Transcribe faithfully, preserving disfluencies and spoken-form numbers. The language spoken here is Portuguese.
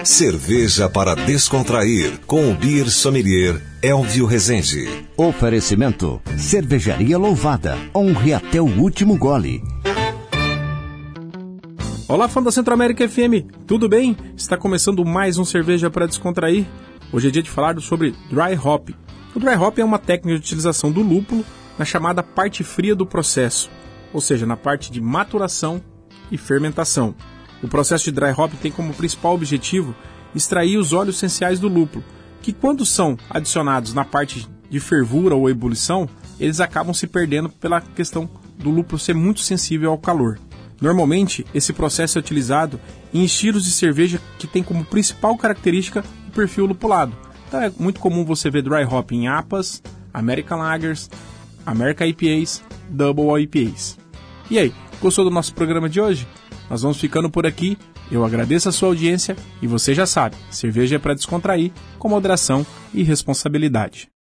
Cerveja para descontrair, com o Beer Sommelier Elvio Rezende. Oferecimento: Cervejaria Louvada. Honre até o último gole. Olá, fã da Centro-América F M, tudo bem? Está começando mais um Cerveja para Descontrair. Hoje é dia de falar sobre Dry Hop. O Dry Hop é uma técnica de utilização do lúpulo na chamada parte fria do processo, ou seja, na parte de maturação e fermentação. O processo de Dry Hop tem como principal objetivo extrair os óleos essenciais do lúpulo, que quando são adicionados na parte de fervura ou ebulição, eles acabam se perdendo pela questão do lúpulo ser muito sensível ao calor. Normalmente, esse processo é utilizado em estilos de cerveja que tem como principal característica o perfil lupulado. Então é muito comum você ver Dry Hop em A P As, American Lagers, American I P As, Double I P As. E aí, gostou do nosso programa de hoje? Nós vamos ficando por aqui, eu agradeço a sua audiência e você já sabe, cerveja é para descontrair, com moderação e responsabilidade.